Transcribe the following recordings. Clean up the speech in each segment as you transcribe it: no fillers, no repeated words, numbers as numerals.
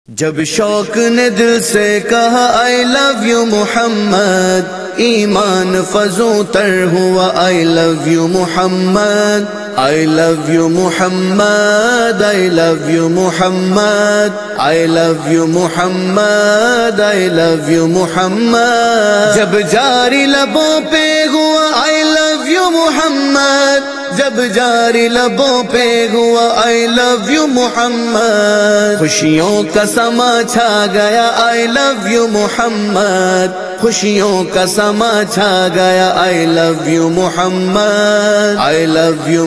جب شوق نے دل سے کہا I love you محمد، ایمان فزوں تر ہوا I love you Muhammad, I love you Muhammad, I love you Muhammad, I love you Muhammad, I love you محمد۔ جب جاری لبوں پہ ہوا I love you محمد، جب جاری لبوں پہ ہوا I love you محمد، خوشیوں کا سما چھا گیا I love you محمد، خوشیوں کا سما چھا گیا I love you Muhammad, I love you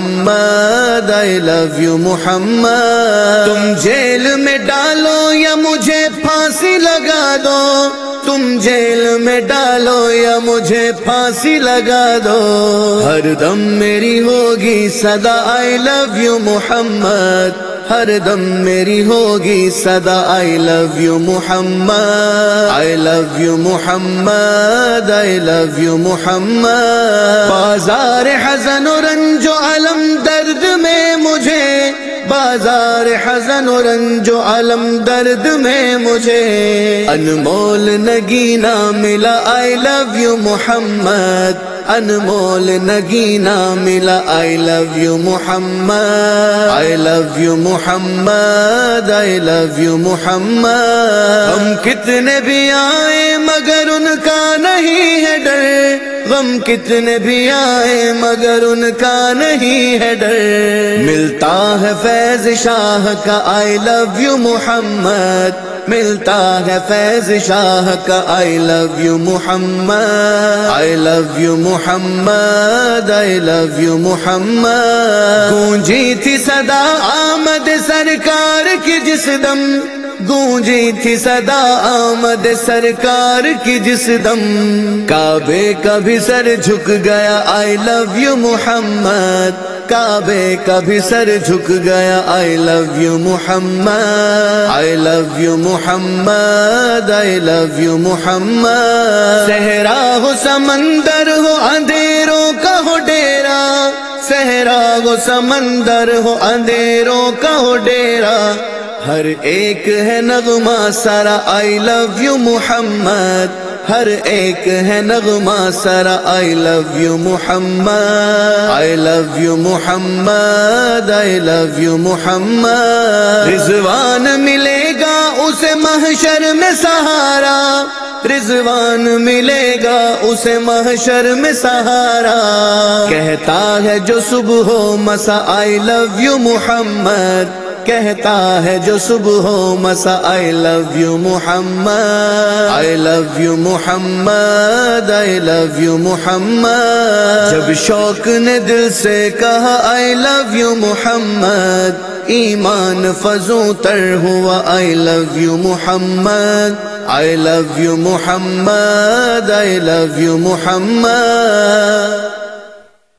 Muhammad, I love you محمد۔ تم جیل میں ڈالو یا مجھے پھانسی لگا دو، تم جیل میں ڈالو یا مجھے پھانسی لگا دو، ہر دم میری ہوگی صدا I love you محمد، ہر دم میری ہوگی صدا I love you Muhammad, I love you Muhammad, I love you محمد۔ بازار حزن و رنج و علم درد میں مجھے، بازار حزن و رنج و علم درد میں مجھے، انمول نگینہ ملا I love you محمد، انمول نگینہ ملا I love you Muhammad, I love you Muhammad, I love you محمد۔ ہم کتنے بھی آئے مگر ان کا نہیں ہے ڈر، غم کتنے بھی آئے مگر ان کا نہیں ہے ڈر، ملتا ہے فیض شاہ کا I love you محمد، ملتا ہے فیض شاہ کا I love you Muhammad, I love you Muhammad, I love you محمد۔ گونجی تھی صدا آمد سرکار کی جس دم، گونجی تھی صدا آمد سرکار کی جس دم، کعبے کا بھی سر جھک گیا I love you محمد، کعبے کا بھی سر جھک گیا I love you Muhammad, I love you Muhammad, I love you محمد۔ صحرا ہو سمندر ہو اندھیروں کا ہو ڈیرا، صحرا ہو سمندر ہو اندھیروں کا ہو ڈیرا، ہر ایک ہے نغمہ سرا I love you محمد، ہر ایک ہے نغمہ سرا I love you Muhammad, I love you Muhammad, I love you محمد۔ رضوان ملے گا اسے محشر میں سہارا، رضوان ملے گا اسے محشر میں سہارا، کہتا ہے جو صبح و مسا I love you محمد، کہتا ہے جو صبح و مسا I love you Muhammad, I love you Muhammad, I love you محمد۔ جب شوق نے دل سے کہا I love you محمد، ایمان فزوں تر ہوا I love you Muhammad, I love you Muhammad, I love you Muhammad.